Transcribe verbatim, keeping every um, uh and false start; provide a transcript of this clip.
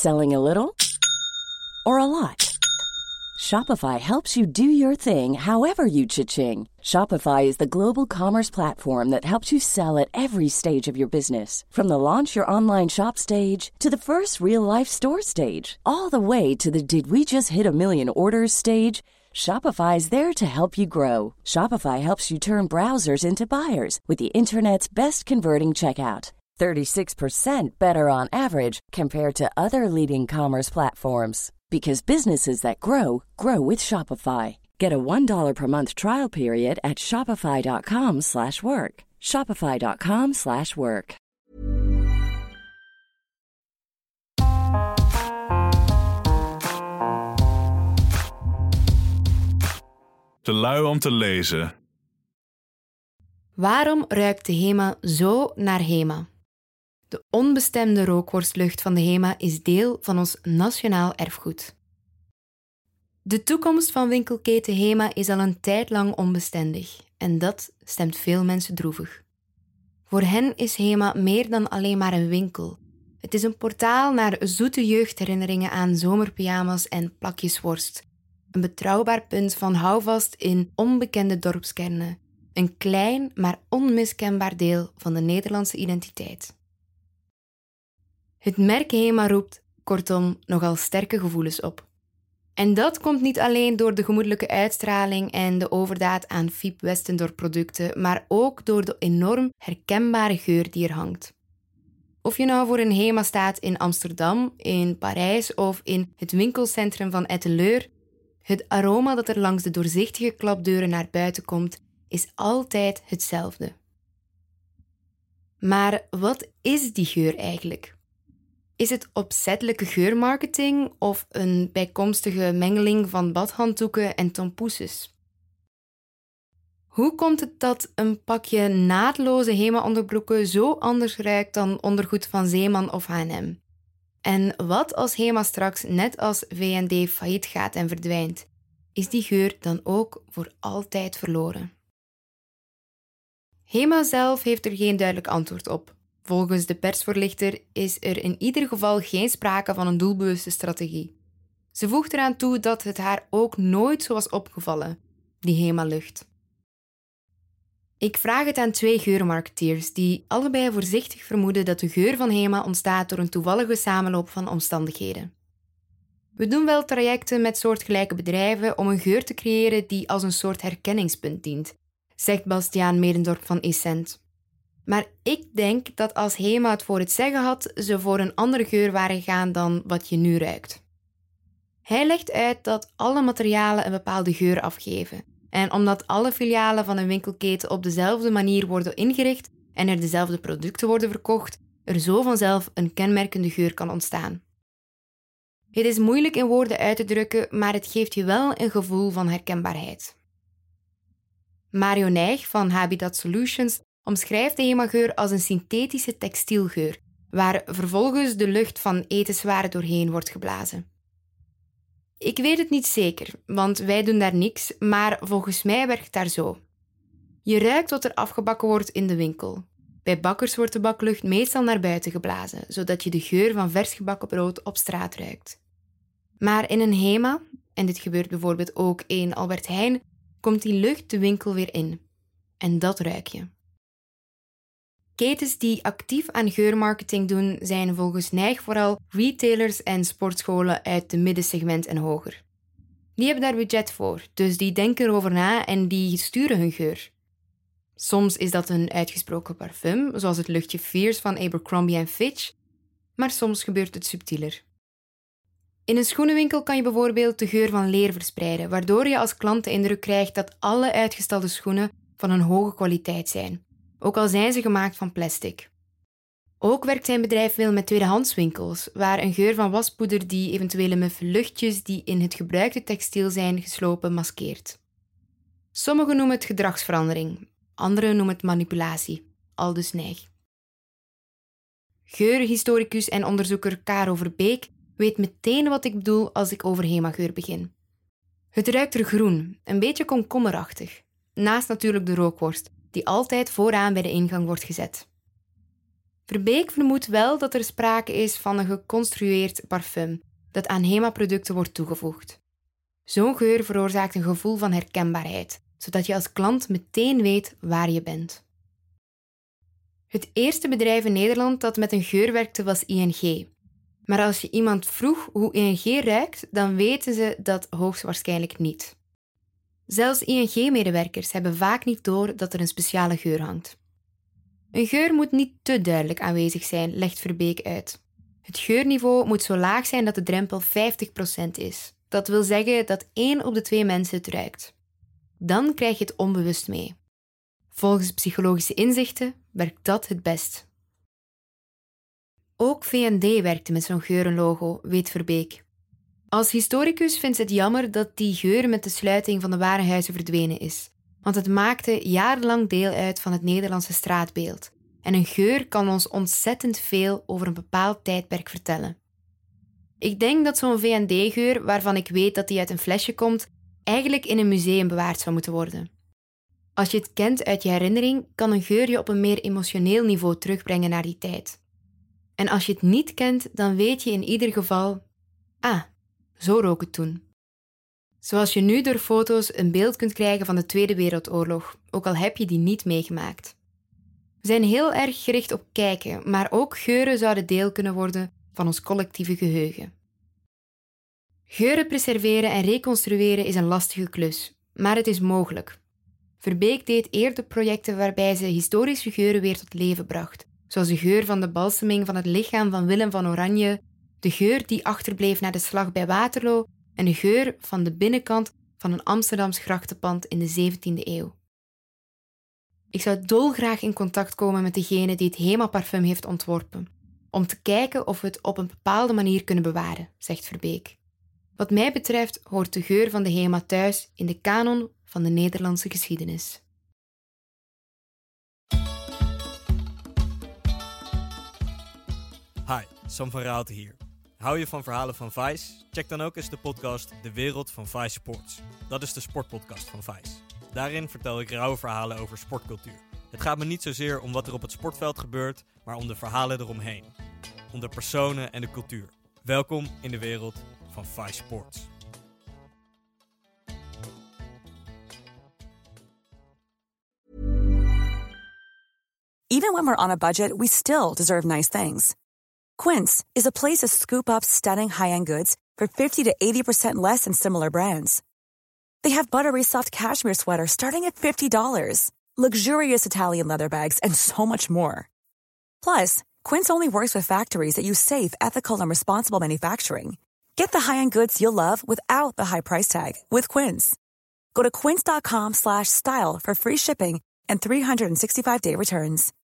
Selling a little or a lot? Shopify helps you do your thing however you cha-ching. Shopify is the global commerce platform that helps you sell at every stage of your business. From the launch your online shop stage to the first real-life store stage, all the way to the did we just hit a million orders stage. Shopify is there to help you grow. Shopify helps you turn browsers into buyers with the internet's best converting checkout. thirty-six percent better on average compared to other leading commerce platforms. Because businesses that grow, grow with Shopify. Get a one dollar per month trial period at shopify.com slash work. Shopify.com slash work. Te lui om te lezen. Waarom ruikt de HEMA zo naar HEMA? De onbestemde rookworstlucht van de HEMA is deel van ons nationaal erfgoed. De toekomst van winkelketen HEMA is al een tijd lang onbestendig en dat stemt veel mensen droevig. Voor hen is HEMA meer dan alleen maar een winkel. Het is een portaal naar zoete jeugdherinneringen aan zomerpyjama's en plakjes worst. Een betrouwbaar punt van houvast in onbekende dorpskernen. Een klein, maar onmiskenbaar deel van de Nederlandse identiteit. Het merk HEMA roept, kortom, nogal sterke gevoelens op. En dat komt niet alleen door de gemoedelijke uitstraling en de overdaad aan Fiep Westendorp-producten, maar ook door de enorm herkenbare geur die er hangt. Of je nou voor een HEMA staat in Amsterdam, in Parijs of in het winkelcentrum van Etteleur, het aroma dat er langs de doorzichtige klapdeuren naar buiten komt, is altijd hetzelfde. Maar wat is die geur eigenlijk? Is het opzettelijke geurmarketing of een bijkomstige mengeling van badhanddoeken en tompoeses? Hoe komt het dat een pakje naadloze HEMA-onderbroeken zo anders ruikt dan ondergoed van Zeeman of H en M? En wat als HEMA straks net als V en D failliet gaat en verdwijnt? Is die geur dan ook voor altijd verloren? HEMA zelf heeft er geen duidelijk antwoord op. Volgens de persvoorlichter is er in ieder geval geen sprake van een doelbewuste strategie. Ze voegt eraan toe dat het haar ook nooit zo was opgevallen, die HEMA-lucht. Ik vraag het aan twee geurmarketeers die allebei voorzichtig vermoeden dat de geur van HEMA ontstaat door een toevallige samenloop van omstandigheden. We doen wel trajecten met soortgelijke bedrijven om een geur te creëren die als een soort herkenningspunt dient, zegt Bastiaan Medendorp van Essent. Maar ik denk dat als HEMA het voor het zeggen had, ze voor een andere geur waren gegaan dan wat je nu ruikt. Hij legt uit dat alle materialen een bepaalde geur afgeven. En omdat alle filialen van een winkelketen op dezelfde manier worden ingericht en er dezelfde producten worden verkocht, er zo vanzelf een kenmerkende geur kan ontstaan. Het is moeilijk in woorden uit te drukken, maar het geeft je wel een gevoel van herkenbaarheid. Mario Nijg van Habitat Solutions omschrijft de HEMA-geur als een synthetische textielgeur, waar vervolgens de lucht van etenswaren doorheen wordt geblazen. Ik weet het niet zeker, want wij doen daar niks, maar volgens mij werkt het daar zo. Je ruikt wat er afgebakken wordt in de winkel. Bij bakkers wordt de baklucht meestal naar buiten geblazen, zodat je de geur van vers gebakken brood op straat ruikt. Maar in een HEMA, en dit gebeurt bijvoorbeeld ook in Albert Heijn, komt die lucht de winkel weer in. En dat ruik je. Ketens die actief aan geurmarketing doen, zijn volgens Nijg vooral retailers en sportscholen uit de middensegment en hoger. Die hebben daar budget voor, dus die denken erover na en die sturen hun geur. Soms is dat een uitgesproken parfum, zoals het luchtje Fierce van Abercrombie en Fitch, maar soms gebeurt het subtieler. In een schoenenwinkel kan je bijvoorbeeld de geur van leer verspreiden, waardoor je als klant de indruk krijgt dat alle uitgestelde schoenen van een hoge kwaliteit zijn, ook al zijn ze gemaakt van plastic. Ook werkt zijn bedrijf veel met tweedehandswinkels, waar een geur van waspoeder die eventuele muffe luchtjes die in het gebruikte textiel zijn geslopen maskeert. Sommigen noemen het gedragsverandering, anderen noemen het manipulatie, aldus Nijg. Geurhistoricus en onderzoeker Caro Verbeek weet meteen wat ik bedoel als ik over HEMA-geur begin. Het ruikt er groen, een beetje komkommerachtig, naast natuurlijk de rookworst, die altijd vooraan bij de ingang wordt gezet. Verbeek vermoedt wel dat er sprake is van een geconstrueerd parfum dat aan HEMA-producten wordt toegevoegd. Zo'n geur veroorzaakt een gevoel van herkenbaarheid, zodat je als klant meteen weet waar je bent. Het eerste bedrijf in Nederland dat met een geur werkte was I N G. Maar als je iemand vroeg hoe I N G ruikt, dan weten ze dat hoogstwaarschijnlijk niet. Zelfs I N G-medewerkers hebben vaak niet door dat er een speciale geur hangt. Een geur moet niet te duidelijk aanwezig zijn, legt Verbeek uit. Het geurniveau moet zo laag zijn dat de drempel vijftig procent is. Dat wil zeggen dat één op de twee mensen het ruikt. Dan krijg je het onbewust mee. Volgens psychologische inzichten werkt dat het best. Ook V en D werkte met zo'n geurenlogo, weet Verbeek. Als historicus vindt ze het jammer dat die geur met de sluiting van de warenhuizen verdwenen is. Want het maakte jarenlang deel uit van het Nederlandse straatbeeld. En een geur kan ons ontzettend veel over een bepaald tijdperk vertellen. Ik denk dat zo'n V en D-geur, waarvan ik weet dat die uit een flesje komt, eigenlijk in een museum bewaard zou moeten worden. Als je het kent uit je herinnering, kan een geur je op een meer emotioneel niveau terugbrengen naar die tijd. En als je het niet kent, dan weet je in ieder geval... Ah, zo rook het toen. Zoals je nu door foto's een beeld kunt krijgen van de Tweede Wereldoorlog, ook al heb je die niet meegemaakt. We zijn heel erg gericht op kijken, maar ook geuren zouden deel kunnen worden van ons collectieve geheugen. Geuren preserveren en reconstrueren is een lastige klus, maar het is mogelijk. Verbeek deed eerder projecten waarbij ze historische geuren weer tot leven bracht, zoals de geur van de balseming van het lichaam van Willem van Oranje, de geur die achterbleef na de slag bij Waterloo en de geur van de binnenkant van een Amsterdams grachtenpand in de zeventiende eeuw. Ik zou dolgraag in contact komen met degene die het HEMA-parfum heeft ontworpen, om te kijken of we het op een bepaalde manier kunnen bewaren, zegt Verbeek. Wat mij betreft hoort de geur van de HEMA thuis in de kanon van de Nederlandse geschiedenis. Hi, Sam van Raalte hier. Hou je van verhalen van Vice? Check dan ook eens de podcast De Wereld van Vice Sports. Dat is de sportpodcast van Vice. Daarin vertel ik rauwe verhalen over sportcultuur. Het gaat me niet zozeer om wat er op het sportveld gebeurt, maar om de verhalen eromheen. Om de personen en de cultuur. Welkom in de wereld van Vice Sports. Even when we're on a budget, we still deserve nice things. Quince is a place to scoop up stunning high-end goods for fifty to eighty percent less than similar brands. They have buttery soft cashmere sweaters starting at fifty dollars, luxurious Italian leather bags, and so much more. Plus, Quince only works with factories that use safe, ethical, and responsible manufacturing. Get the high-end goods you'll love without the high price tag with Quince. Go to quince.com slash style for free shipping and three sixty-five day returns.